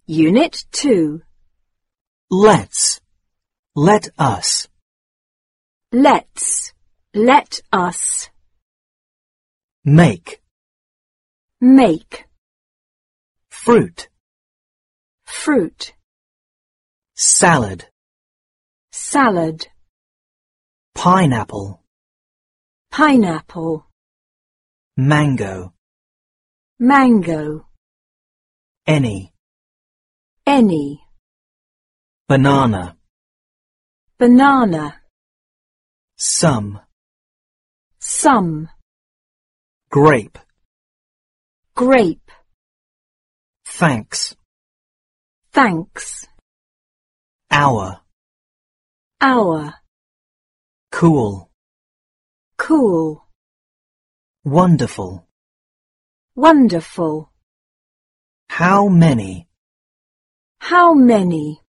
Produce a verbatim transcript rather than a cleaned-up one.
Unit two. Let's. Let us. Let's. Let us. Make. Make. Fruit. Fruit. Salad. Salad. Pineapple. Pineapple. Mango. Mango. Any. Any. Banana. Banana. Some. Some. Grape. Grape. Thanks. Thanks. Hour. Hour. Cool. Cool. Wonderful. Wonderful. How many? How many?